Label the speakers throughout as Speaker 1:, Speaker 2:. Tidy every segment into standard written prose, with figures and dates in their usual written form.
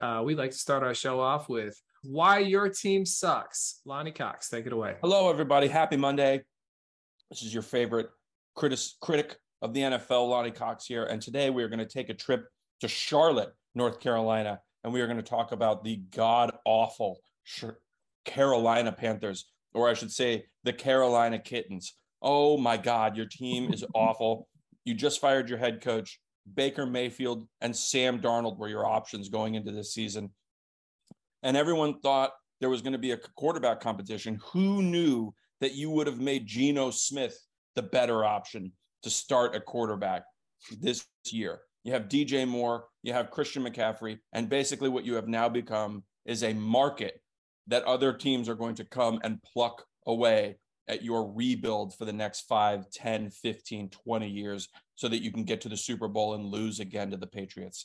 Speaker 1: we'd like to start our show off with why your team sucks. Lonnie Cox, take it away.
Speaker 2: Hello, everybody. Happy Monday. This is your favorite critic of the NFL, Lonnie Cox here. And today we are going to take a trip to Charlotte, North Carolina, and we are going to talk about the god-awful Carolina Panthers, or I should say the Carolina Kittens. Oh, my God, your team is awful. You just fired your head coach. Baker Mayfield and Sam Darnold were your options going into this season. And everyone thought there was going to be a quarterback competition. Who knew that you would have made Geno Smith the better option to start a quarterback this year? You have DJ Moore, you have Christian McCaffrey, and basically what you have now become is a market that other teams are going to come and pluck away at your rebuild for the next 5, 10, 15, 20 years so that you can get to the Super Bowl and lose again to the Patriots.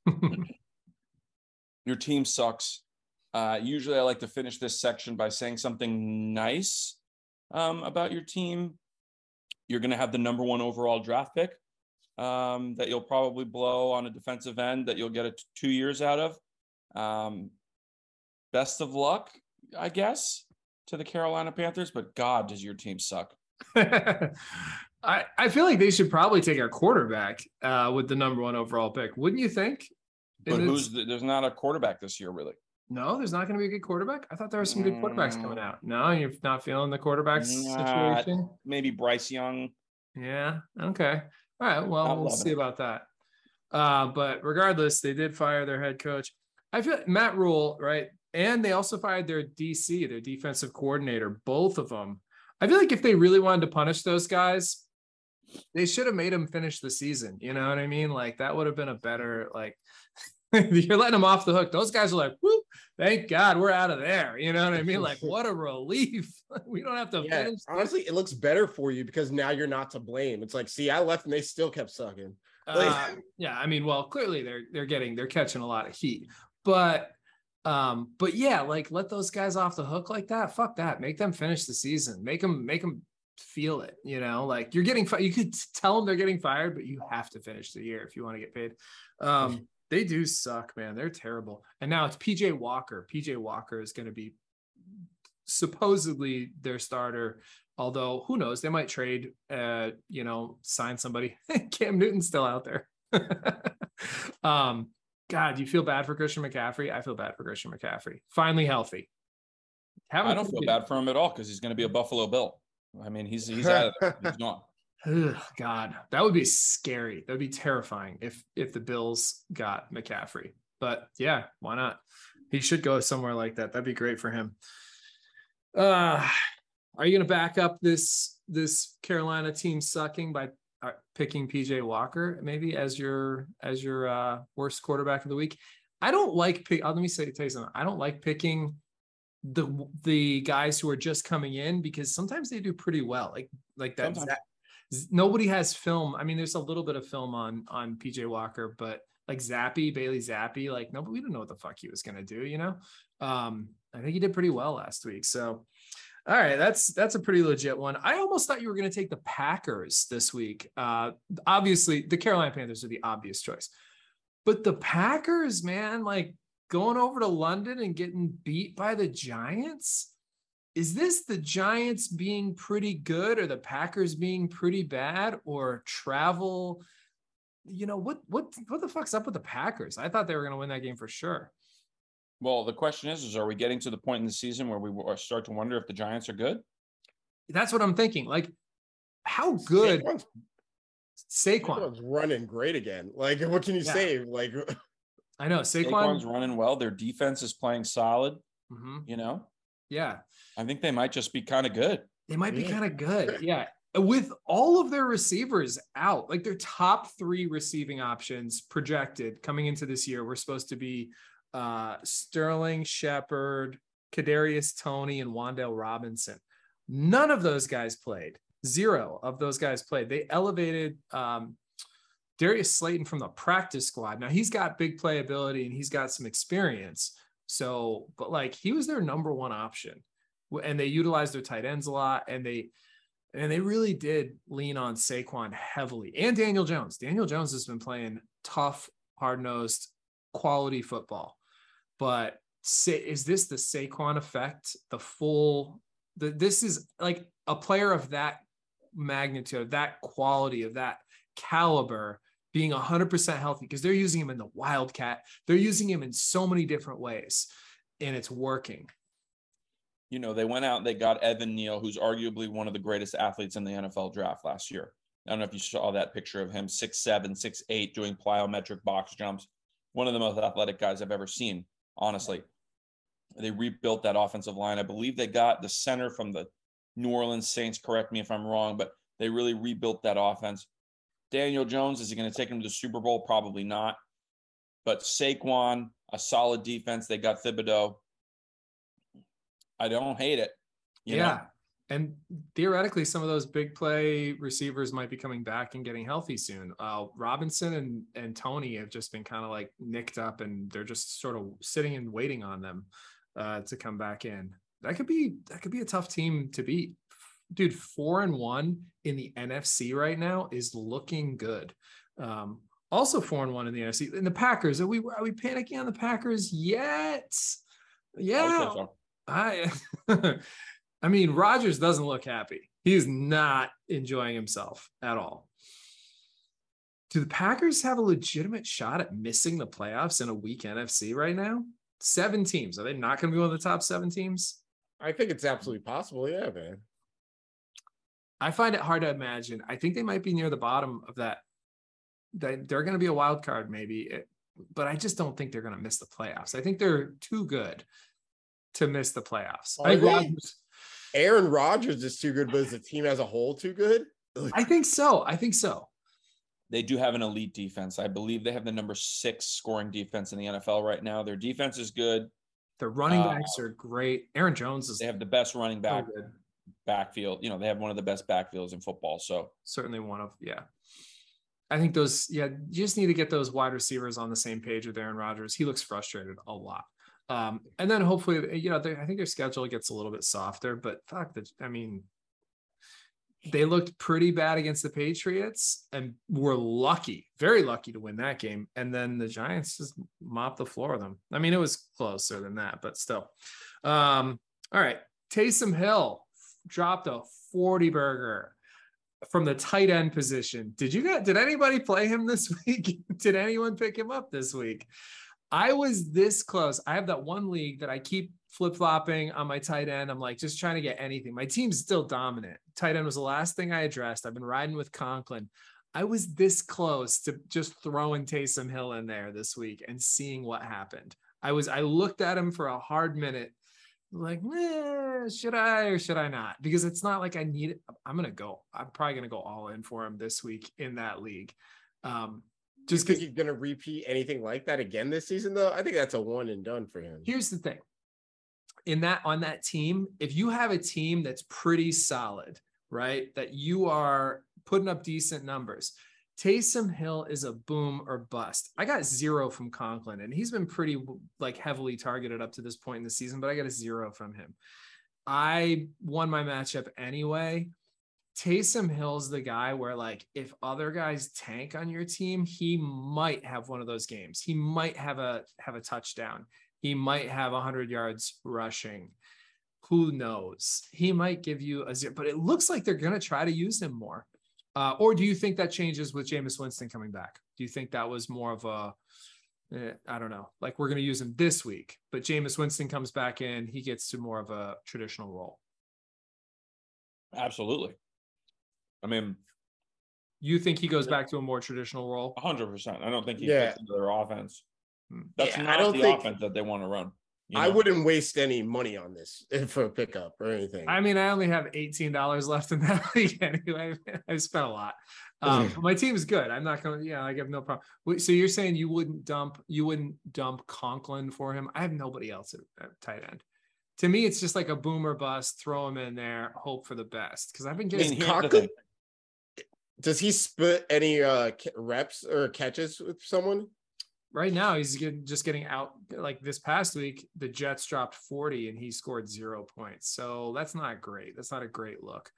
Speaker 2: Your team sucks. Usually I like to finish this section by saying something nice about your team. You're going to have the number 1 overall draft pick that you'll probably blow on a defensive end that you'll get 2 years out of. Best of luck, I guess, to the Carolina Panthers, but God, does your team suck.
Speaker 1: I feel like they should probably take a quarterback with the number 1 overall pick. Wouldn't you think?
Speaker 2: But there's not a quarterback this year, really.
Speaker 1: No, there's not going to be a good quarterback. I thought there were some good quarterbacks coming out. No, you're not feeling the quarterback situation?
Speaker 2: Maybe Bryce Young.
Speaker 1: Yeah. Okay. All right. Well, we'll see about that. But regardless, they did fire their head coach. I feel like Matt Rule, right? And they also fired their DC, their defensive coordinator, both of them. I feel like if they really wanted to punish those guys, they should have made them finish the season. You know what I mean? Like that would have been a better, like, you're letting them off the hook. Those guys are like, whoop, thank God we're out of there. You know what I mean? Like, what a relief. We don't have to finish.
Speaker 3: Honestly, it looks better for you because now you're not to blame. It's like, see, I left and they still kept sucking.
Speaker 1: Yeah, I mean, well, clearly they're catching a lot of heat. But yeah, like let those guys off the hook like that. Fuck that. Make them finish the season. Make them feel it. You know, like you're getting you could tell them they're getting fired, but you have to finish the year if you want to get paid. They do suck, man. They're terrible. And now it's PJ Walker. PJ Walker is going to be supposedly their starter. Although who knows, they might trade, sign somebody. Cam Newton's still out there. God, you feel bad for Christian McCaffrey? I feel bad for Christian McCaffrey. Finally healthy.
Speaker 2: I don't feel bad for him at all because he's going to be a Buffalo Bill. I mean, he's out of there. He's gone.
Speaker 1: God, that would be scary. That would be terrifying if the Bills got McCaffrey. But yeah, why not? He should go somewhere like that. That'd be great for him. Are you going to back up this Carolina team sucking by picking PJ Walker maybe as your worst quarterback of the week? I don't like let me tell you something. I don't like picking the guys who are just coming in because sometimes they do pretty well. Like that. Nobody has film. I mean, there's a little bit of film on PJ Walker, but like Bailey Zappi, like we didn't know what the fuck he was going to do, you know? I think he did pretty well last week. So, all right, that's a pretty legit one. I almost thought you were going to take the Packers this week. Obviously, the Carolina Panthers are the obvious choice. But the Packers, man, like going over to London and getting beat by the Giants. Is this the Giants being pretty good or the Packers being pretty bad or travel? You know, what the fuck's up with the Packers? I thought they were going to win that game for sure.
Speaker 2: Well, the question is are we getting to the point in the season where we start to wonder if the Giants are good?
Speaker 1: That's what I'm thinking. Like, how good
Speaker 3: Saquon's running great again. Like, what can you say? Like,
Speaker 1: I know
Speaker 2: Saquon's running well. Their defense is playing solid.
Speaker 1: Mm-hmm.
Speaker 2: You know?
Speaker 1: Yeah.
Speaker 2: I think they might just be kind of good.
Speaker 1: They might be kind of good. Yeah. With all of their receivers out, like their top 3 receiving options projected coming into this year, were supposed to be Sterling Shepard, Kadarius Toney, and Wan'Dale Robinson. None of those guys played. 0 of those guys played. They elevated Darius Slayton from the practice squad. Now he's got big playability and he's got some experience. So, but like he was their number 1 option, and they utilized their tight ends a lot, and they really did lean on Saquon heavily, and Daniel Jones. Daniel Jones has been playing tough, hard-nosed, quality football. but is this the Saquon effect? This is like a player of that magnitude, of that quality, of that caliber being 100% healthy, because they're using him in the Wildcat. They're using him in so many different ways, and it's working.
Speaker 2: You know, they went out and they got Evan Neal, who's arguably one of the greatest athletes in the NFL draft last year. I don't know if you saw that picture of him, 6'7", 6'8", doing plyometric box jumps. One of the most athletic guys I've ever seen, honestly. They rebuilt that offensive line. I believe they got the center from the New Orleans Saints. Correct me if I'm wrong, but they really rebuilt that offense. Daniel Jones, is he going to take him to the Super Bowl? Probably not. But Saquon, a solid defense. They got Thibodeau. I don't hate it. You know?
Speaker 1: And theoretically, some of those big play receivers might be coming back and getting healthy soon. Robinson and Tony have just been kind of like nicked up, and they're just sort of sitting and waiting on them to come back in. That could be a tough team to beat. Dude, 4-1 in the NFC right now is looking good. Also 4-1 in the NFC. In the Packers, are we panicking on the Packers yet? Yeah. I mean, Rodgers doesn't look happy. He's not enjoying himself at all. Do the Packers have a legitimate shot at missing the playoffs in a weak NFC right now? 7 teams. Are they not going to be one of the top 7 teams?
Speaker 3: I think it's absolutely possible. Yeah, man.
Speaker 1: I find it hard to imagine. I think they might be near the bottom of that. That they're going to be a wild card, maybe, but I just don't think they're going to miss the playoffs. I think they're too good to miss the playoffs.
Speaker 3: Aaron Rodgers is too good, but is the team as a whole too good?
Speaker 1: I think so.
Speaker 2: They do have an elite defense. I believe they have the number 6 scoring defense in the NFL right now. Their defense is good.
Speaker 1: Their running backs are great. Aaron Jones
Speaker 2: They have the best running backfield. You know, they have one of the best backfields in football. So
Speaker 1: certainly one of, I think those, you just need to get those wide receivers on the same page with Aaron Rodgers. He looks frustrated a lot. And then hopefully, I think their schedule gets a little bit softer, but they looked pretty bad against the Patriots and were very lucky to win that game. And then the Giants just mopped the floor of them. I mean, it was closer than that, but still. All right. Taysom Hill dropped a 40 burger from the tight end position. Did anybody play him this week? Did anyone pick him up this week? I was this close. I have that one league that I keep flip-flopping on my tight end. I'm like, just trying to get anything. My team's still dominant. Tight end was the last thing I addressed. I've been riding with Conklin. I was this close to just throwing Taysom Hill in there this week and seeing what happened. I looked at him for a hard minute, like, should I or should I not? Because it's not like I need it. I'm probably going to go all in for him this week in that league.
Speaker 3: Just because he's going to repeat anything like that again this season, though, I think that's a one and done for him.
Speaker 1: Here's the thing. On that team, if you have a team that's pretty solid, right, that you are putting up decent numbers, Taysom Hill is a boom or bust. I got 0 from Conklin, and he's been pretty heavily targeted up to this point in the season, but I got a 0 from him. I won my matchup anyway. Taysom Hill's the guy where, if other guys tank on your team, he might have one of those games. He might have a touchdown. He might have 100 yards rushing. Who knows? He might give you a 0, but it looks like they're going to try to use him more. Or do you think that changes with Jameis Winston coming back? Do you think that was more of a, I don't know, we're going to use him this week, but Jameis Winston comes back in, he gets to more of a traditional role?
Speaker 2: Absolutely. I mean,
Speaker 1: you think he goes back to a more traditional role?
Speaker 2: 100%. I don't think he fits into their offense. That's
Speaker 3: I
Speaker 2: not
Speaker 3: don't
Speaker 2: the
Speaker 3: think,
Speaker 2: offense that they want to run.
Speaker 3: I wouldn't waste any money on this for a pickup or anything.
Speaker 1: I mean, I only have $18 left in that league anyway. I've spent a lot. My team is good. I'm not going to, I have no problem. So you're saying you wouldn't dump Conklin for him? I have nobody else at tight end. To me, it's just like a boomer bust, throw him in there, hope for the best. Because I've been getting
Speaker 3: Conklin. Does he split any reps or catches with someone?
Speaker 1: Right now, he's just getting out. This past week, the Jets dropped 40 and he scored 0 points. So that's not great. That's not a great look.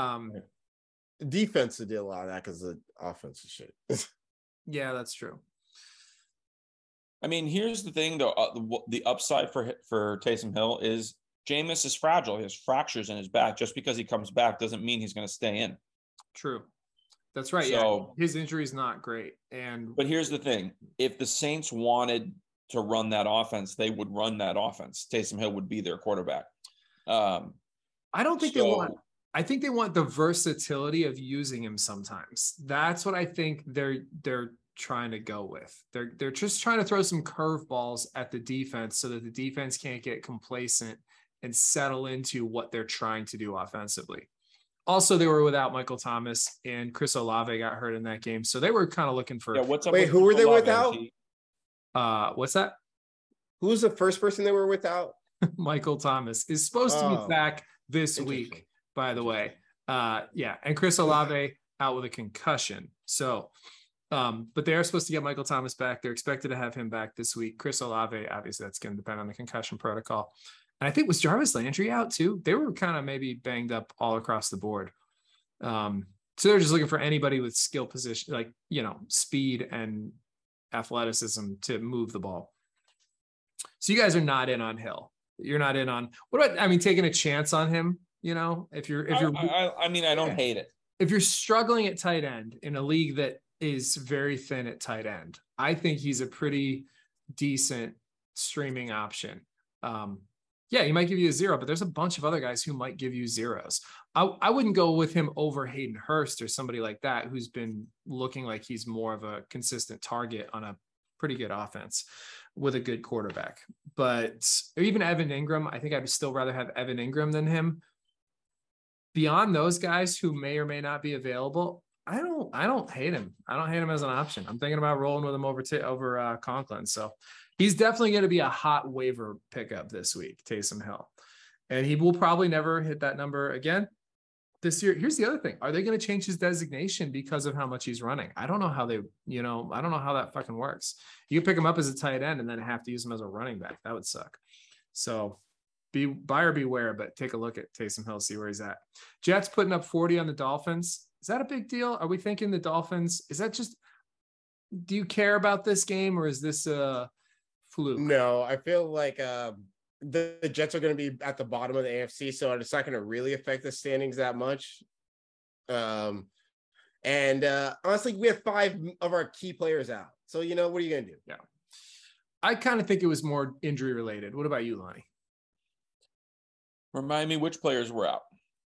Speaker 3: Defense did a lot of that because the offense is shit.
Speaker 1: Yeah, that's true.
Speaker 2: I mean, here's the thing, though. The upside for Taysom Hill is Jameis is fragile. He has fractures in his back. Just because he comes back doesn't mean he's going to stay in.
Speaker 1: True. That's right.
Speaker 2: So,
Speaker 1: yeah. His injury is not great.
Speaker 2: But here's the thing. If the Saints wanted to run that offense, they would run that offense. Taysom Hill would be their quarterback.
Speaker 1: I don't think they want. I think they want the versatility of using him sometimes. That's what I think they're trying to go with. They're just trying to throw some curveballs at the defense so that the defense can't get complacent and settle into what they're trying to do offensively. Also, they were without Michael Thomas, and Chris Olave got hurt in that game, so they were kind of looking for.
Speaker 2: Yeah, what's up?
Speaker 3: Wait, who were they without?
Speaker 1: What's that?
Speaker 3: Who was the first person they were without?
Speaker 1: Michael Thomas is supposed to be back this week, by the way. Yeah, and Chris Olave out with a concussion. So, but they are supposed to get Michael Thomas back. They're expected to have him back this week. Chris Olave, obviously, that's going to depend on the concussion protocol. And I think was Jarvis Landry out too? They were kind of maybe banged up all across the board. So they're just looking for anybody with skill position, like, speed and athleticism to move the ball. So you guys are not in on Hill. You're not in on taking a chance on him, if you're,
Speaker 2: I don't hate it.
Speaker 1: If you're struggling at tight end in a league that is very thin at tight end, I think he's a pretty decent streaming option. Yeah, he might give you a 0, but there's a bunch of other guys who might give you 0s. I wouldn't go with him over Hayden Hurst or somebody like that who's been looking like he's more of a consistent target on a pretty good offense with a good quarterback. But even Evan Ingram, I think I'd still rather have Evan Ingram than him. Beyond those guys who may or may not be available, I don't hate him. I don't hate him as an option. I'm thinking about rolling with him over Conklin. So he's definitely going to be a hot waiver pickup this week, Taysom Hill. And he will probably never hit that number again this year. Here's the other thing. Are they going to change his designation because of how much he's running? I don't know how I don't know how that fucking works. You can pick him up as a tight end and then have to use him as a running back. That would suck. So buyer beware, but take a look at Taysom Hill, see where he's at. Jets putting up 40 on the Dolphins. Is that a big deal? Are we thinking the Dolphins? Is that just, do you care about this game or is this a fluke?
Speaker 3: No, I feel like the Jets are going to be at the bottom of the AFC, so it's not going to really affect the standings that much. And honestly, we have 5 of our key players out. So, what are you going to do?
Speaker 1: Yeah. I kind of think it was more injury related. What about you, Lonnie?
Speaker 2: Remind me which players were out.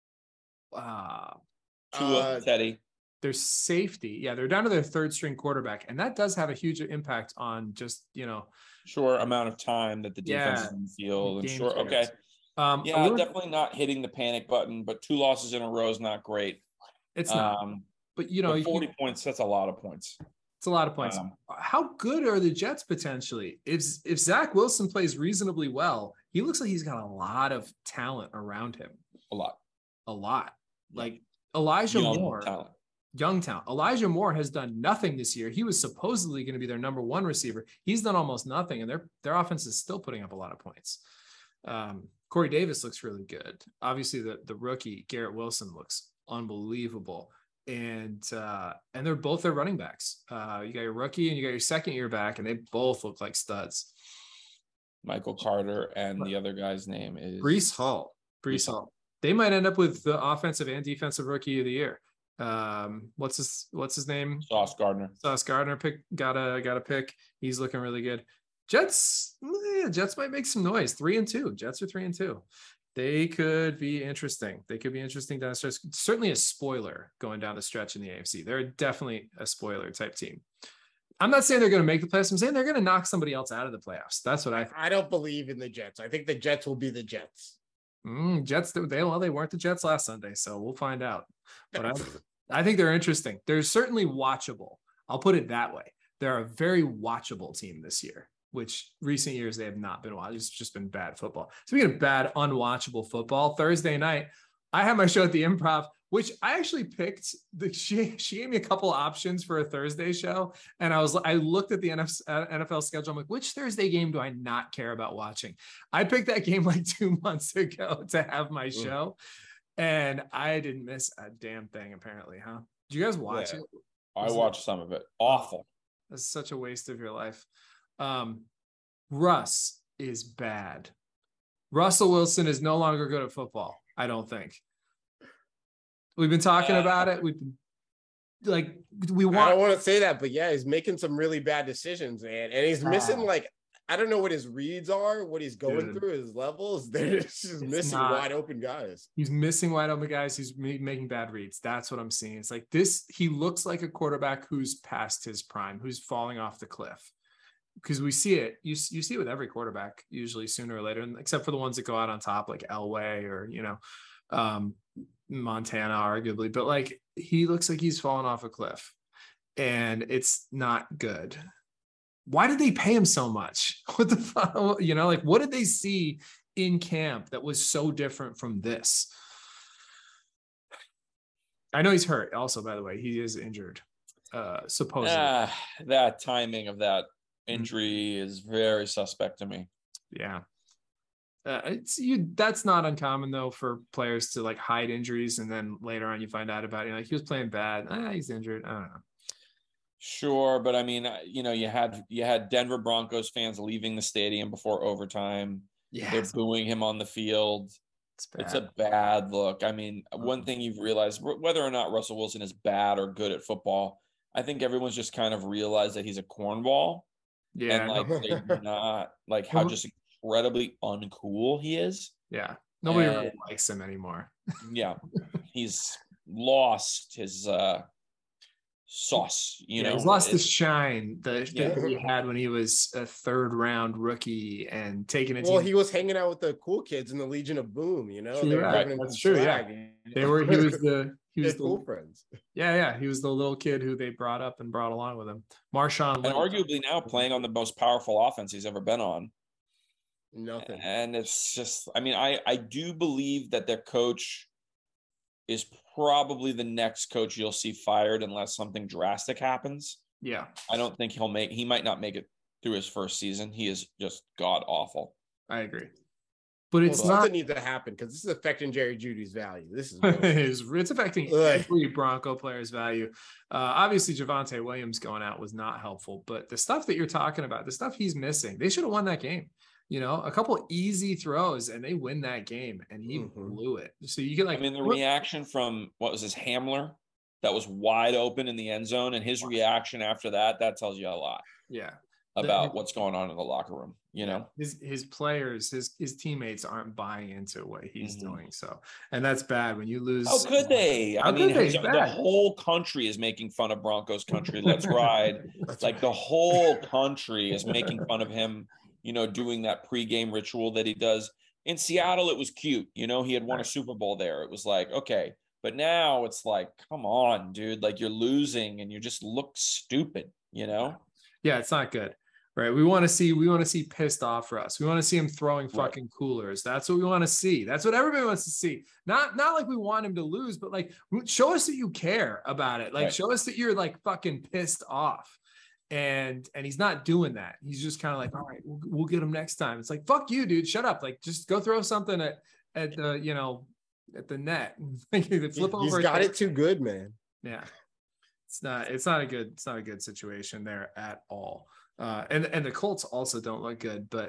Speaker 2: Tua, Teddy.
Speaker 1: Their safety. Yeah, they're down to their 3rd string quarterback. And that does have a huge impact on just,
Speaker 2: short amount of time that the defense is in the field. And short. Okay. Definitely not hitting the panic button, but 2 losses in a row is not great.
Speaker 1: It's not. But
Speaker 2: 40 points, that's a lot of points.
Speaker 1: It's a lot of points. How good are the Jets potentially? If Zach Wilson plays reasonably well, he looks like he's got a lot of talent around him.
Speaker 2: A lot.
Speaker 1: Like Elijah Moore. Young talent. Elijah Moore has done nothing this year. He was supposedly going to be their number 1 receiver. He's done almost nothing, and their offense is still putting up a lot of points. Corey Davis looks really good. Obviously, the rookie Garrett Wilson looks unbelievable, and they're both their running backs. You got your rookie and you got your 2nd-year back, and they both look like studs.
Speaker 2: Michael Carter and the other guy's name is
Speaker 1: Breece Hall. They might end up with the offensive and defensive rookie of the year. What's his name?
Speaker 2: Sauce Gardner
Speaker 1: got a pick. He's looking really good. Jets might make some noise. 3-2. Jets are 3-2. They could be interesting. Down the stretch. Certainly a spoiler going down the stretch in the AFC. They're definitely a spoiler type team. I'm not saying they're going to make the playoffs. I'm saying they're going to knock somebody else out of the playoffs. That's what I think.
Speaker 3: I don't believe in the Jets. I think the Jets will be the Jets.
Speaker 1: Jets, they weren't the Jets last Sunday, so we'll find out. But I think they're interesting. They're certainly watchable. I'll put it that way. They're a very watchable team this year, which recent years they have not been watched. It's just been bad football. Speaking of bad, unwatchable football, Thursday night, I had my show at the Improv, which I actually picked. She gave me a couple options for a Thursday show, and I looked at the NFL schedule. I'm like, which Thursday game do I not care about watching? I picked that game like 2 months ago to have my show, and I didn't miss a damn thing. Apparently, huh? Did you guys watch it?
Speaker 2: I watched some of it. Awful.
Speaker 1: That's such a waste of your life. Russ is bad. Russell Wilson is no longer good at football, I don't think. We've been talking about it. We've been like,
Speaker 3: I don't want to say that, but yeah, he's making some really bad decisions, man. And he's missing, like, I don't know what his reads are, what he's going through, his levels. They're just missing wide open guys.
Speaker 1: He's missing wide open guys. He's making bad reads. That's what I'm seeing. It's like this. He looks like a quarterback who's past his prime, who's falling off the cliff. Because we see it. You see it with every quarterback, usually sooner or later, except for the ones that go out on top, like Elway or, Montana, arguably. But like, he looks like he's fallen off a cliff, and it's not good. Why did they pay him so much? What the fuck? Like, what did they see in camp that was so different from this? I know he's hurt. Also, by the way, he is injured, supposedly.
Speaker 2: That timing of that injury is very suspect to me.
Speaker 1: Yeah. That's not uncommon though for players to like hide injuries, and then later on you find out about it. Like, he was playing bad. He's injured. I don't know.
Speaker 2: Sure, but I mean, you had Denver Broncos fans leaving the stadium before overtime. Yeah, they're booing him on the field. It's a bad look. I mean, one thing you've realized, whether or not Russell Wilson is bad or good at football, I think everyone's just kind of realized that he's a cornball. Yeah, and like they're not like how just incredibly uncool he is.
Speaker 1: Yeah, nobody really likes him anymore.
Speaker 2: Yeah, he's lost his sauce, he's
Speaker 1: lost the shine that he had when he was a third round rookie and taking it.
Speaker 3: Well, he was hanging out with the cool kids in the Legion of Boom,
Speaker 1: That's true. Yeah, he was the
Speaker 3: cool friends.
Speaker 1: Yeah, he was the little kid who they brought up and brought along with him. Marshawn,
Speaker 2: and arguably now playing on the most powerful offense he's ever been on.
Speaker 3: Nothing.
Speaker 2: And it's just, I mean, I do believe that their coach is probably the next coach you'll see fired unless something drastic happens.
Speaker 1: Yeah.
Speaker 2: I don't think he might not make it through his first season. He is just god awful.
Speaker 1: I agree. But it's
Speaker 3: something needs to happen because this is affecting Jerry Jeudy's value. This is
Speaker 1: it's affecting every Bronco player's value. Obviously, Javonte Williams going out was not helpful, but the stuff that you're talking about, the stuff he's missing, they should have won that game. A couple easy throws and they win that game, and he blew it. So you get
Speaker 2: the reaction from what was his Hamler that was wide open in the end zone, and his reaction after that tells you a lot.
Speaker 1: Yeah.
Speaker 2: About what's going on in the locker room,
Speaker 1: his players, his teammates aren't buying into what he's doing. So, and that's bad when you lose.
Speaker 2: How could they? The whole country is making fun of Broncos country. Let's ride. The whole country is making fun of him. Doing that pregame ritual that he does. In Seattle, it was cute. He had won a Super Bowl there. It was like, okay. But now it's like, come on, dude. Like, you're losing and you just look stupid, Yeah,
Speaker 1: it's not good. Right. We want to see pissed off Russ. We want to see him throwing fucking coolers. That's what we want to see. That's what everybody wants to see. Not like we want him to lose, but like, show us that you care about it. Like, show us that you're like fucking pissed off. And he's not doing that. He's just kind of like, all right, we'll get him next time. It's like, fuck you, dude. Shut up. Like, just go throw something at the, at the net. Flip over.
Speaker 3: He's got it too good, man.
Speaker 1: Yeah. It's not a good situation there at all. And the Colts also don't look good, but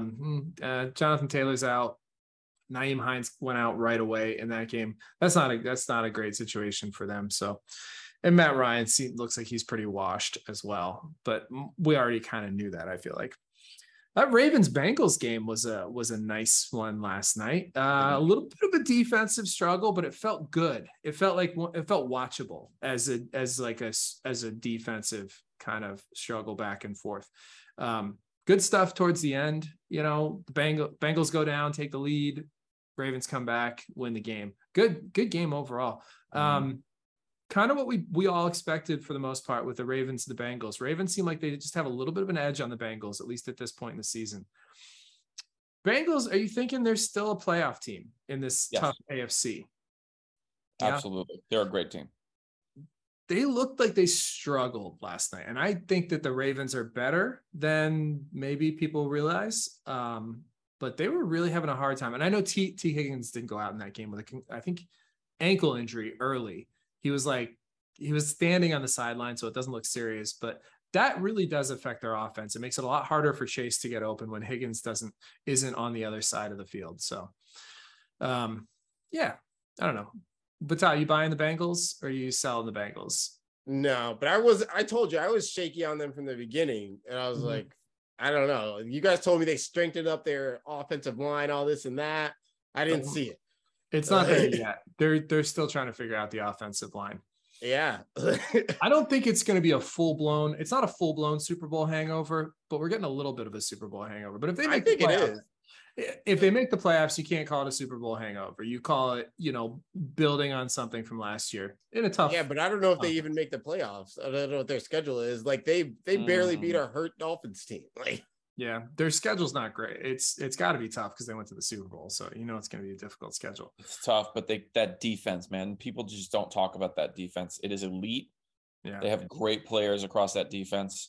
Speaker 1: Jonathan Taylor's out. Nyheim Hines went out right away in that game. That's not a great situation for them. So, and Matt Ryan looks like he's pretty washed as well, but we already kind of knew that. I feel like that Ravens Bengals game was a nice one last night. A little bit of a defensive struggle, but it felt good. It felt watchable as a defensive kind of struggle back and forth. Good stuff towards the end. The Bengals go down, take the lead. Ravens come back, win the game. Good game overall. Kind of what we all expected for the most part with the Ravens and the Bengals. Ravens seem like they just have a little bit of an edge on the Bengals, at least at this point in the season. Bengals, are you thinking they're still a playoff team in this tough AFC?
Speaker 2: Absolutely. They're a great team.
Speaker 1: They looked like they struggled last night. And I think that the Ravens are better than maybe people realize. But they were really having a hard time. And I know T. Higgins didn't go out in that game with I think ankle injury early. He was standing on the sideline, so it doesn't look serious, but that really does affect their offense. It makes it a lot harder for Chase to get open when Higgins isn't on the other side of the field. So, yeah, I don't know. But Ty, you buying the Bengals or are you selling the Bengals?
Speaker 3: No, but I told you I was shaky on them from the beginning, and I was like, I don't know. You guys told me they strengthened up their offensive line, all this and that. I didn't see it.
Speaker 1: It's not there yet. They're still trying to figure out the offensive line.
Speaker 3: Yeah.
Speaker 1: I don't think it's going to be it's not a full-blown Super Bowl hangover, but we're getting a little bit of a Super Bowl hangover. But if they make if they make the playoffs, you can't call it a Super Bowl hangover. You call it, building on something from last year in a tough.
Speaker 3: Yeah, but I don't know if they even make the playoffs. I don't know what their schedule is. Like they barely beat our hurt Dolphins team. Like,
Speaker 1: yeah, their schedule's not great. It's got to be tough because they went to the Super Bowl, so it's going to be a difficult schedule.
Speaker 2: It's tough, but that defense, man, people just don't talk about that defense. It is elite.
Speaker 1: Yeah,
Speaker 2: they have great players across that defense.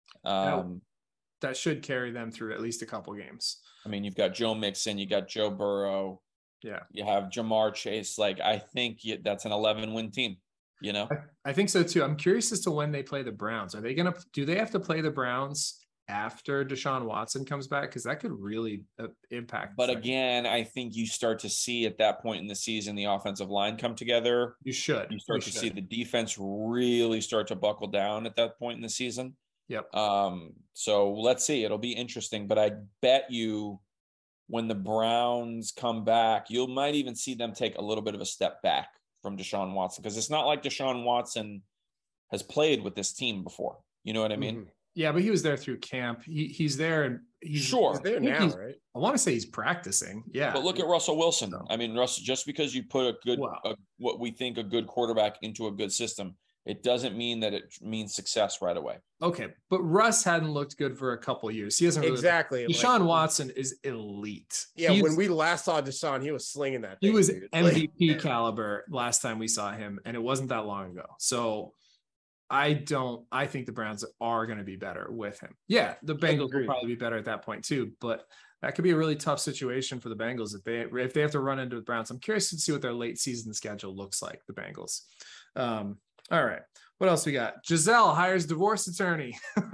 Speaker 1: That should carry them through at least a couple games.
Speaker 2: I mean, you've got Joe Mixon, you got Joe Burrow.
Speaker 1: Yeah,
Speaker 2: you have Jamar Chase. Like, I think that's an 11-win team.
Speaker 1: I think so too. I'm curious as to when they play the Browns. Do they have to play the Browns after Deshaun Watson comes back? Because that could really impact.
Speaker 2: But again, I think you start to see at that point in the season the offensive line come together.
Speaker 1: You start to
Speaker 2: see the defense really start to buckle down at that point in the season.
Speaker 1: Yep.
Speaker 2: So let's see. It'll be interesting. But I bet you when the Browns come back, you might even see them take a little bit of a step back from Deshaun Watson, because it's not like Deshaun Watson has played with this team before. You know what I mean?
Speaker 1: Mm-hmm. Yeah, but he was there through camp. He's there, and he's
Speaker 3: there now, right?
Speaker 1: I want to say he's practicing. Yeah.
Speaker 2: But look at Russell Wilson. I mean, Russell, just because you put what we think a good quarterback into a good system, it doesn't mean that it means success right away.
Speaker 1: Okay, but Russ hadn't looked good for a couple of years. He hasn't really
Speaker 3: exactly.
Speaker 1: Deshaun Watson is elite.
Speaker 3: Yeah, when we last saw Deshaun, he was slinging that thing.
Speaker 1: He was MVP caliber last time we saw him, and it wasn't that long ago. So I think the Browns are going to be better with him. Yeah, the Bengals will probably be better at that point too, but that could be a really tough situation for the Bengals if they have to run into the Browns. I'm curious to see what their late season schedule looks like, the Bengals. All right. What else we got? Giselle hires divorce attorney.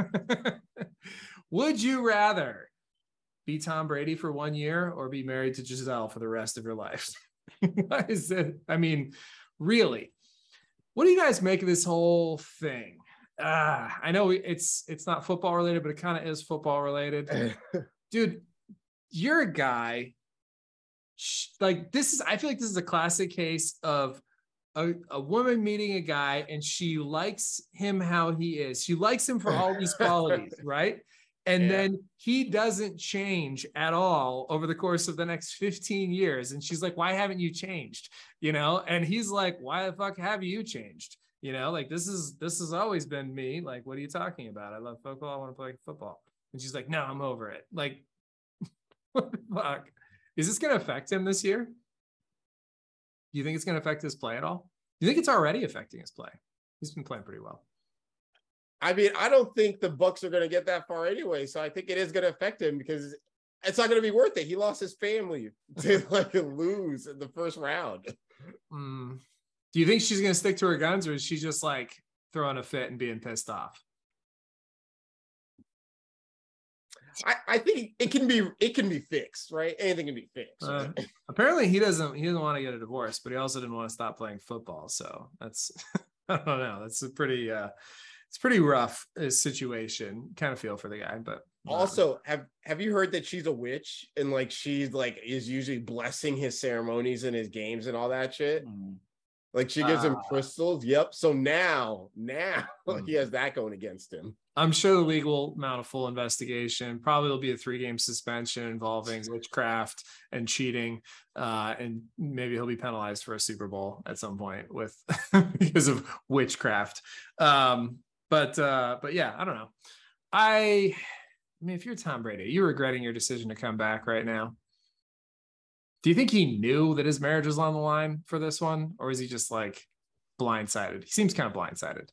Speaker 1: Would you rather be Tom Brady for 1 year or be married to Giselle for the rest of your life? What is it? I mean, really? What do you guys make of this whole thing? I know it's not football related, but it kind of is football related. Dude, you're a guy like this I feel like this is a classic case of a woman meeting a guy and she likes him how he is. She likes him for all these qualities, right? And then he doesn't change at all over the course of the next 15 years. And she's like, why haven't you changed? And he's like, why the fuck have you changed? Like this has always been me. Like, what are you talking about? I love football. I want to play football. And she's like, no, I'm over it. Like, what the fuck? Is this going to affect him this year? Do you think it's going to affect his play at all? Do you think it's already affecting his play? He's been playing pretty well.
Speaker 3: I mean, I don't think the Bucs are going to get that far anyway. So I think it is going to affect him because it's not going to be worth it. He lost his family to lose in the first round.
Speaker 1: Do you think she's going to stick to her guns, or is she just like throwing a fit and being pissed off?
Speaker 3: I think it can be fixed, right? Anything can be fixed. Right?
Speaker 1: Apparently he doesn't want to get a divorce, but he also didn't want to stop playing football. So that's, I don't know. That's a pretty, it's pretty rough situation. Kind of feel for the guy, but
Speaker 3: also have you heard that she's a witch and like she's like is usually blessing his ceremonies and his games and all that shit? Like she gives him crystals. Yep. So now he has that going against him.
Speaker 1: I'm sure the league will mount a full investigation. Probably will be a 3-game suspension involving witchcraft and cheating. And maybe he'll be penalized for a Super Bowl at some point with because of witchcraft. But yeah, I don't know. I mean, if you're Tom Brady, are you regretting your decision to come back right now? Do you think he knew that his marriage was on the line for this one? Or is he just like blindsided? He seems kind of blindsided.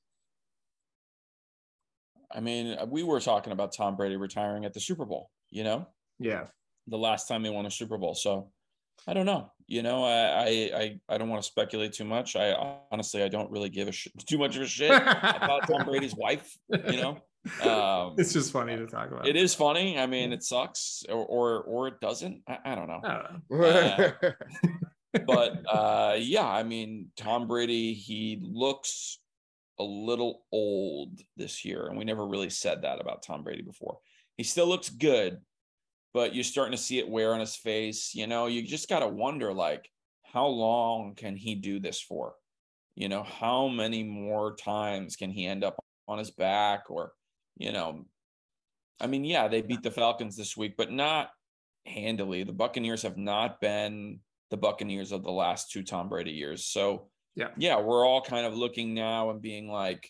Speaker 2: I mean, we were talking about Tom Brady retiring at the Super Bowl,
Speaker 1: Yeah.
Speaker 2: The last time they won a Super Bowl. So I don't know. I don't want to speculate too much. I honestly don't really give too much of a shit about Tom Brady's wife,
Speaker 1: It's just funny to talk about.
Speaker 2: It is funny. I mean, it sucks, or it doesn't. I don't know.
Speaker 1: I don't know.
Speaker 2: But yeah, I mean, Tom Brady, he looks a little old this year, and we never really said that about Tom Brady before. He still looks good, but you're starting to see it wear on his face. You know, you just got to wonder, like, how long can he do this for? You know, how many more times can he end up on his back? Or, you know, I mean, yeah, they beat the Falcons this week, but not handily. The Buccaneers have not been the Buccaneers of the last 2 Tom Brady years. So, yeah, we're all kind of looking now and being like,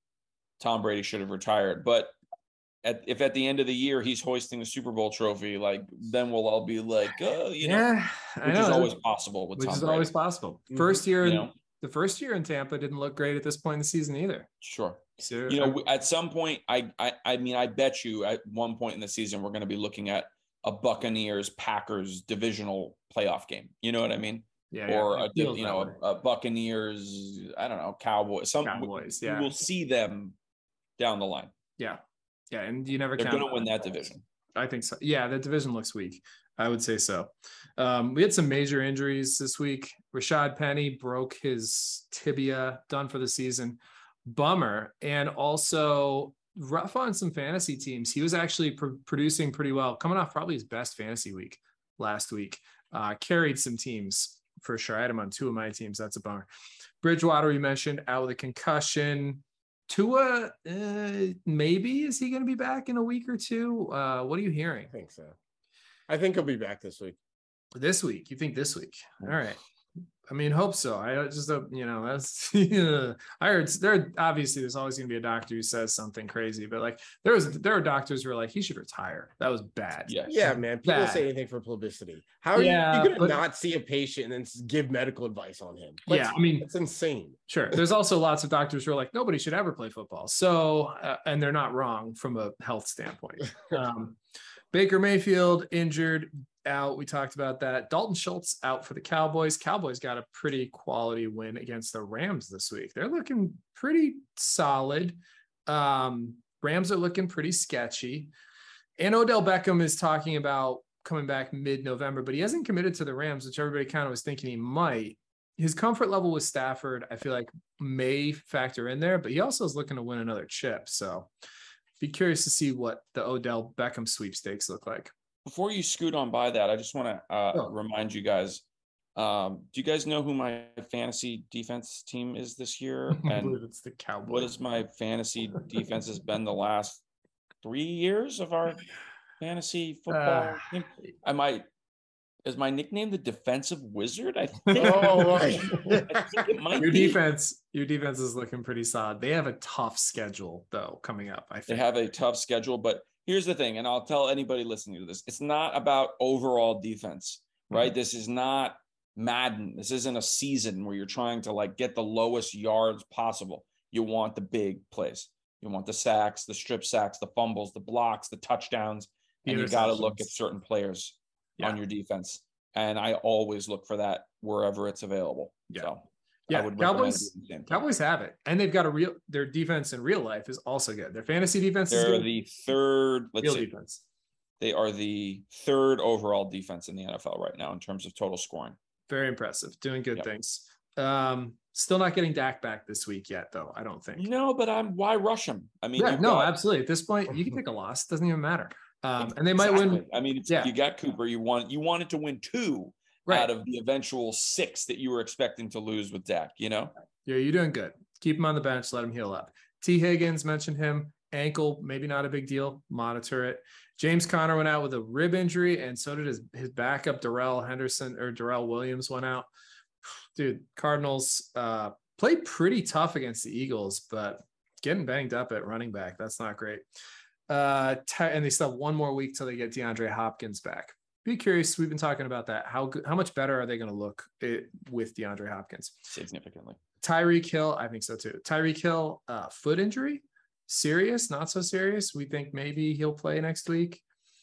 Speaker 2: Tom Brady should have retired. But if at the end of the year he's hoisting the Super Bowl trophy, like, then we'll all be like, you know, which is always possible with Tom Brady.
Speaker 1: Always possible. First year, the first year in Tampa didn't look great at this point in the season either.
Speaker 2: Sure.
Speaker 1: So,
Speaker 2: you know, at some point, I mean, I bet you at one point in the season we're going to be looking at a Buccaneers Packers divisional playoff game. You know what I mean?
Speaker 1: Yeah.
Speaker 2: Or a Buccaneers, I don't know, Cowboys.
Speaker 1: Cowboys. Yeah.
Speaker 2: We'll see them down the line.
Speaker 1: Yeah. Yeah. And you never
Speaker 2: They're going to win that division.
Speaker 1: I think so. Yeah. The division looks weak. I would say so. We had some major injuries this week. Rashad Penny broke his tibia, done for the season. Bummer. And also rough on some fantasy teams. He was actually producing pretty well, coming off probably his best fantasy week last week. Carried some teams for sure. I had him on 2 of my teams. That's a bummer. Bridgewater, we mentioned, out with a concussion. Tua, maybe is he going to be back in a week or 2? What are you hearing?
Speaker 3: I think so. I think he'll be back this week.
Speaker 1: This week? You think this week? All right. I mean, hope so. I just, you know, that's, I heard there's always going to be a doctor who says something crazy, but like there are doctors who are like, he should retire. That was bad.
Speaker 3: Yeah, man. People say anything for publicity. How are you going to not see a patient and then give medical advice on him?
Speaker 1: I mean,
Speaker 3: it's insane.
Speaker 1: Sure. There's also lots of doctors who are like, nobody should ever play football. So, and they're not wrong from a health standpoint. Baker Mayfield injured, out. We talked about that. Dalton Schultz out for the Cowboys. Cowboys got a pretty quality win against the Rams this week. They're looking pretty solid. Rams are looking pretty sketchy. And Odell Beckham is talking about coming back mid-November, but he hasn't committed to the Rams, which everybody kind of was thinking he might. His comfort level with Stafford, I feel like, may factor in there, but he also is looking to win another chip. So be curious to see what the Odell Beckham sweepstakes look like.
Speaker 2: Before you scoot on by that, I just want to remind you guys, do you guys know who my fantasy defense team is this year?
Speaker 1: And I believe it's the Cowboys.
Speaker 2: What is my fantasy defense has been the last 3 years of our fantasy football team? Is my nickname the Defensive Wizard? I think.
Speaker 1: It might be. Your defense is looking pretty solid. They have a tough schedule though coming up. I think
Speaker 2: they have a tough schedule, but here's the thing, and I'll tell anybody listening to this: it's not about overall defense, right? Mm-hmm. This is not Madden. This isn't a season where you're trying to like get the lowest yards possible. You want the big plays. You want the sacks, the strip sacks, the fumbles, the blocks, the touchdowns, and you got to look at certain players on your defense. And I always look for that wherever it's available.
Speaker 1: Yeah.
Speaker 2: So
Speaker 1: yeah, Cowboys have it. And they've got their defense in real life is also good. Their fantasy defense is good.
Speaker 2: The third
Speaker 1: defense.
Speaker 2: They are the third overall defense in the NFL right now in terms of total scoring.
Speaker 1: Very impressive. Doing good things. Still not getting Dak back this week yet, though, I don't think.
Speaker 2: No, but why rush him? I mean,
Speaker 1: absolutely. At this point, you can take a loss. It doesn't even matter. And they might win.
Speaker 2: I mean, you got Cooper. You wanted to win 2 out of the eventual 6 that you were expecting to lose with Dak, you know?
Speaker 1: Yeah, you're doing good. Keep him on the bench. Let him heal up. T. Higgins, mentioned him. Ankle, maybe not a big deal. Monitor it. James Conner went out with a rib injury, and so did his backup, Darrell Williams went out. Dude, Cardinals played pretty tough against the Eagles, but getting banged up at running back, that's not great. And they still have 1 more week till they get DeAndre Hopkins back. Be curious. We've been talking about that. How much better are they going to look with DeAndre Hopkins?
Speaker 2: Significantly. Tyreek
Speaker 1: Hill, I think so too. Tyreek Hill, foot injury, serious, not so serious. We think maybe he'll play next week.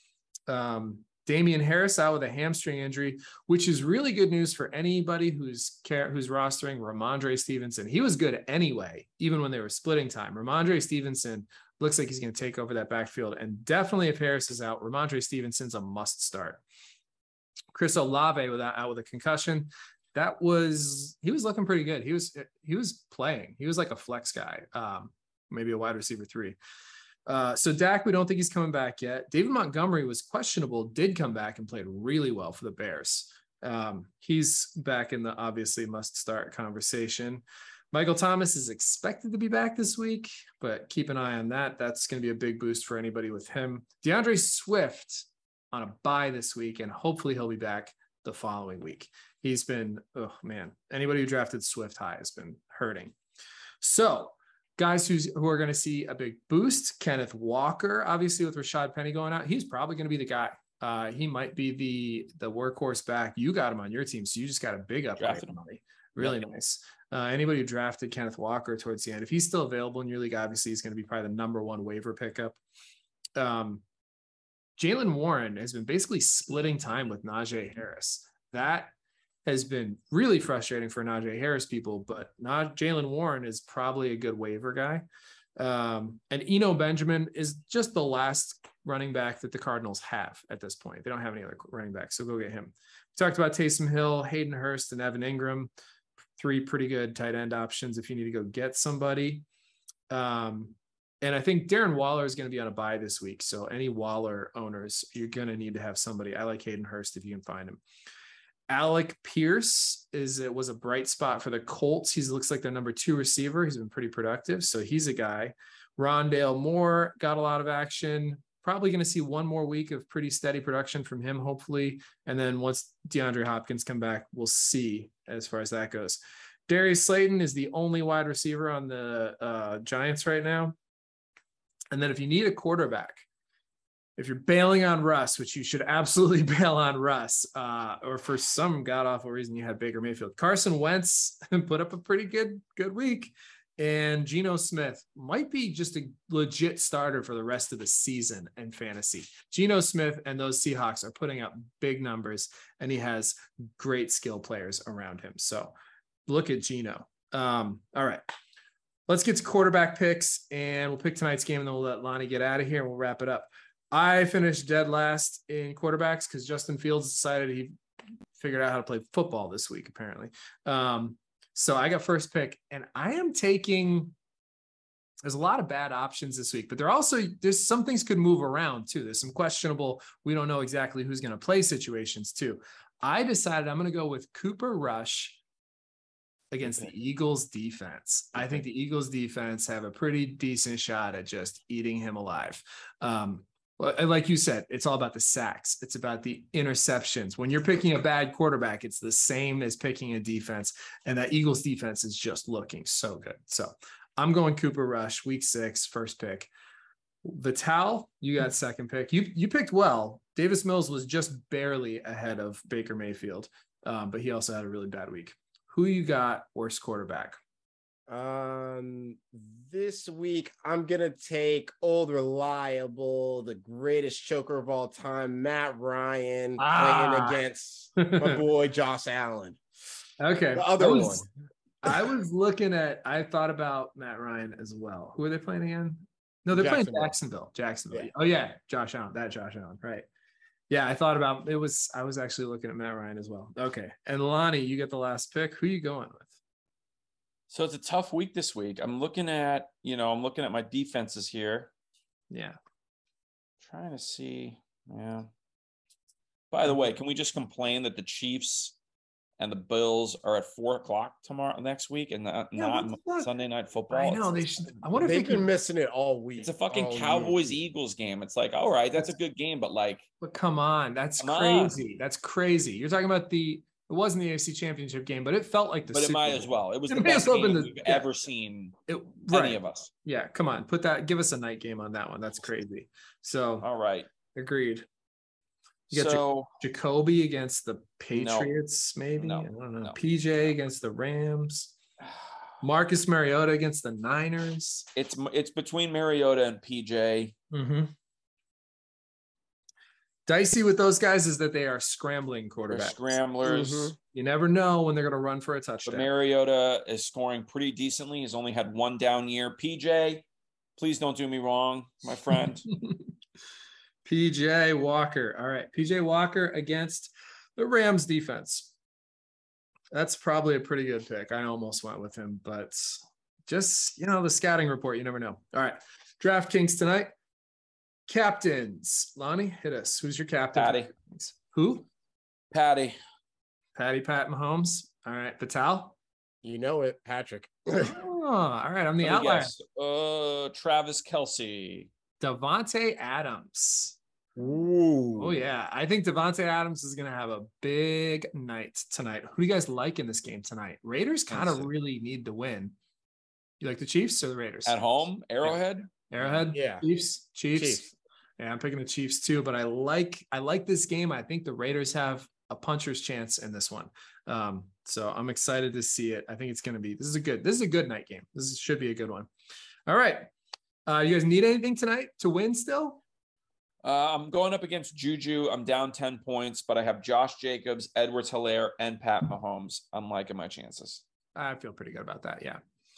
Speaker 1: Damian Harris out with a hamstring injury, which is really good news for anybody who's rostering Ramondre Stevenson. He was good anyway, even when they were splitting time. Ramondre Stevenson looks like he's going to take over that backfield. And definitely if Harris is out, Ramondre Stevenson's a must start. Chris Olave out with a concussion. He was looking pretty good. He was playing. He was like a flex guy, maybe a wide receiver 3. So Dak, we don't think he's coming back yet. David Montgomery was questionable, did come back and played really well for the Bears. He's back in the obviously must start conversation. Michael Thomas is expected to be back this week, but keep an eye on that. That's going to be a big boost for anybody with him. DeAndre Swift on a bye this week, and hopefully he'll be back the following week. He's been, oh man, anybody who drafted Swift high has been hurting. So guys who are going to see a big boost, Kenneth Walker, obviously with Rashad Penny going out, he's probably going to be the guy. He might be the workhorse back. You got him on your team, so you just got a big upgrade. Really nice. Anybody who drafted Kenneth Walker towards the end, if he's still available in your league, obviously he's going to be probably the number 1 waiver pickup. Jaylen Warren has been basically splitting time with Najee Harris. That has been really frustrating for Najee Harris people, but Jaylen Warren is probably a good waiver guy. And Eno Benjamin is just the last running back that the Cardinals have at this point. They don't have any other running backs, so go get him. We talked about Taysom Hill, Hayden Hurst, and Evan Ingram. 3 pretty good tight end options if you need to go get somebody. And I think Darren Waller is going to be on a bye this week. So any Waller owners, you're going to need to have somebody. I like Hayden Hurst if you can find him. Alec Pierce was a bright spot for the Colts. He looks like their number 2 receiver. He's been pretty productive. So he's a guy. Rondale Moore got a lot of action. Probably going to see 1 more week of pretty steady production from him, hopefully. And then once DeAndre Hopkins come back, we'll see as far as that goes. Darius Slayton is the only wide receiver on the Giants right now. And then if you need a quarterback, if you're bailing on Russ, which you should absolutely bail on Russ, or for some god-awful reason you had Baker Mayfield, Carson Wentz put up a pretty good week. And Geno Smith might be just a legit starter for the rest of the season in fantasy. Geno Smith and those Seahawks are putting up big numbers, and he has great skill players around him. So look at Geno. All right, let's get to quarterback picks, and we'll pick tonight's game, and then we'll let Lonnie get out of here, and we'll wrap it up. I finished dead last in quarterbacks because Justin Fields decided he figured out how to play football this week, apparently. So I got first pick, and I am taking, there's a lot of bad options this week, but there's some things could move around too. There's some questionable, we don't know exactly who's going to play situations too. I decided I'm going to go with Cooper Rush against the Eagles defense. I think the Eagles defense have a pretty decent shot at just eating him alive. Like you said, it's all about the sacks. It's about the interceptions. When you're picking a bad quarterback, it's the same as picking a defense. And that Eagles defense is just looking so good. So I'm going Cooper Rush, week 6, first pick. Vital, you got second pick. You picked well. Davis Mills was just barely ahead of Baker Mayfield, but he also had a really bad week. Who you got worst quarterback?
Speaker 3: This week I'm gonna take old reliable, the greatest choker of all time, Matt Ryan, playing against my boy Josh Allen.
Speaker 1: Okay,
Speaker 3: the other one.
Speaker 1: I thought about Matt Ryan as well. Who are they playing again? No, they're playing Jacksonville. Yeah. Oh yeah, Josh Allen, right? Yeah, I thought about it. I was actually looking at Matt Ryan as well. Okay, and Lonnie, you get the last pick. Who are you going with?
Speaker 2: So it's a tough week this week. I'm looking at my defenses here.
Speaker 1: Yeah.
Speaker 2: Trying to see. Yeah. By the way, can we just complain that the Chiefs and the Bills are at 4:00 next week and not Sunday Night Football?
Speaker 1: I know they should. I wonder if
Speaker 3: they've been missing it all week.
Speaker 2: It's a fucking Cowboys-Eagles game. It's like, all right, that's a good game, but
Speaker 1: come on, that's crazy. That's crazy. You're talking about it wasn't the AFC Championship game, but it felt like
Speaker 2: But it might as well. It was the best game we've ever seen. Any of us.
Speaker 1: Yeah, come on, give us a night game on that one. That's crazy. So,
Speaker 2: all right,
Speaker 1: agreed. You got Jacoby against the Patriots, maybe.
Speaker 2: No,
Speaker 1: I don't know. PJ against the Rams. Marcus Mariota against the Niners.
Speaker 2: It's between Mariota and PJ.
Speaker 1: Mm-hmm. Dicey with those guys is that they are scrambling quarterbacks.
Speaker 2: They're scramblers.
Speaker 1: Mm-hmm. You never know when they're going to run for a touchdown.
Speaker 2: But Mariota is scoring pretty decently. He's only had one down year. PJ, Please don't do me wrong, my friend.
Speaker 1: PJ Walker. All right. PJ Walker against the Rams defense. That's probably a pretty good pick. I almost went with him, but just, the scouting report, you never know. All right. DraftKings tonight. Captains. Lonnie, hit us. Who's your captain?
Speaker 2: Patty.
Speaker 1: Who?
Speaker 2: Patty.
Speaker 1: Pat Mahomes. All right. Vital.
Speaker 3: You know it, Patrick.
Speaker 1: Oh, all right. I'm the outlier.
Speaker 2: Travis Kelce.
Speaker 1: Davante Adams.
Speaker 3: Ooh.
Speaker 1: Oh, yeah. I think Davante Adams is going to have a big night tonight. Who do you guys like in this game tonight? Raiders kind of really need to win. You like the Chiefs or the Raiders?
Speaker 2: At home? Arrowhead?
Speaker 1: Arrowhead?
Speaker 3: Yeah.
Speaker 1: Chiefs. Yeah, I'm picking the Chiefs too, but I like this game. I think the Raiders have a puncher's chance in this one. So I'm excited to see it. I think it's going to be, this is a good night game. This should be a good one. All right. You guys need anything tonight to win still?
Speaker 2: I'm going up against Juju. I'm down 10 points, but I have Josh Jacobs, Edwards-Helaire, and Pat Mahomes. I'm liking my chances.
Speaker 1: I feel pretty good about that. Yeah.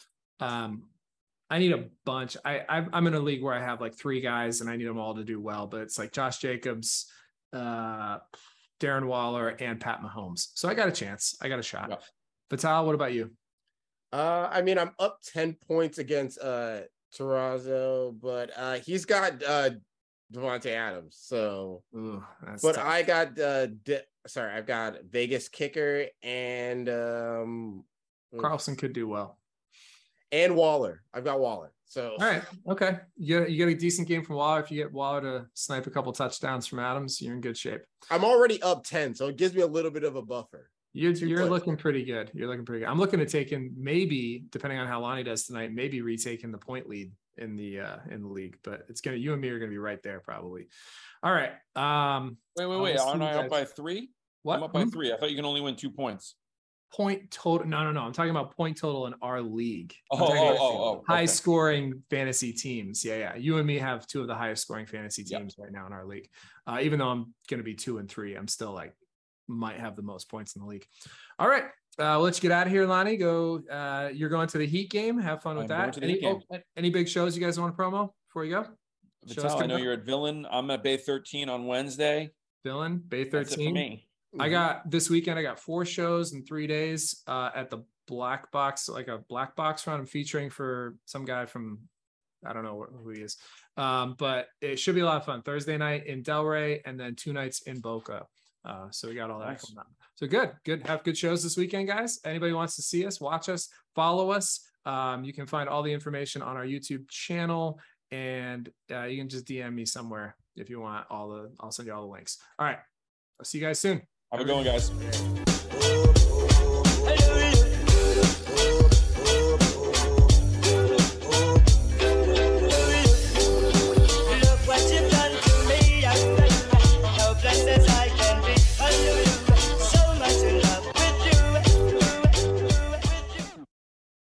Speaker 1: I need a bunch. I'm in a league where I have like 3 guys and I need them all to do well, but it's like Josh Jacobs, Darren Waller, and Pat Mahomes. So I got a chance. I got a shot. Yeah. Vital, what about you?
Speaker 3: I'm up 10 points against Terrazzo, but he's got Davante Adams. So, but tough. I got I've got Vegas kicker and
Speaker 1: Carlson could do well.
Speaker 3: And Waller. I've got Waller. So
Speaker 1: all right. Okay. You get a decent game from Waller. If you get Waller to snipe a couple touchdowns from Adams, you're in good shape.
Speaker 3: I'm already up 10, so it gives me a little bit of a buffer.
Speaker 1: You're looking pretty good. I'm looking at taking, maybe, depending on how Lonnie does tonight, maybe retaking the point lead in the league. But you and me are gonna be right there probably. All right.
Speaker 2: Wait. Aren't I up by 3?
Speaker 1: What?
Speaker 2: I'm up by 3. I thought you can only win 2 points.
Speaker 1: Point total. No. I'm talking about point total in our league. High scoring fantasy teams. Yeah. You and me have 2 of the highest scoring fantasy teams right now in our league. Even though I'm going to be 2 and 3, I'm still might have the most points in the league. All right. We'll let you get out of here, Lonnie. Go. You're going to the Heat game. Have fun with that. Any big shows you guys want to promo before you go?
Speaker 2: Vital, I know you're at Villain. I'm at Bay 13 on Wednesday.
Speaker 1: Villain, Bay 13.
Speaker 2: That's it for me.
Speaker 1: I got this weekend. I got 4 shows in 3 days at the Black Box, like a Black Box run. I'm featuring for some guy from, I don't know who he is, but it should be a lot of fun. Thursday night in Delray, and then 2 nights in Boca. So we got all that coming up. So good. Have good shows this weekend, guys. Anybody wants to see us, watch us, follow us. You can find all the information on our YouTube channel, and you can just DM me somewhere if you want I'll send you all the links. All right. I'll see you guys soon.
Speaker 2: Have a good one, guys.